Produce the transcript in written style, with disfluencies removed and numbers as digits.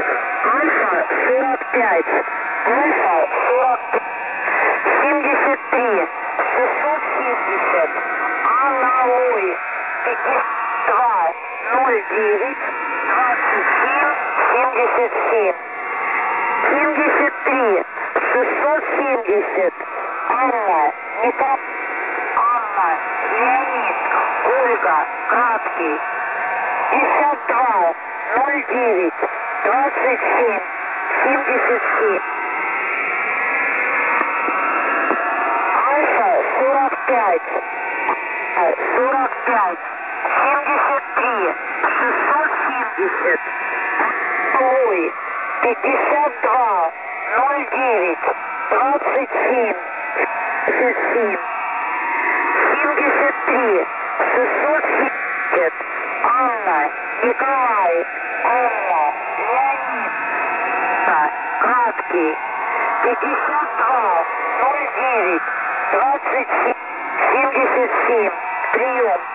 Альфа 45. Альфа 45. 73. 670. Аналой. 52. 09. 27. 77. 73. 670. Анна. Николай. Анна. Леонид. Ольга. Краткий. 52. 09. 27. 77. Альфа 45. 45. 73. 670. Ой. 52. 09. 27. 77. 73. 670. Анна. Николай. Анна. Леонид. Краткий. 52. 09. 27. 77. Прием.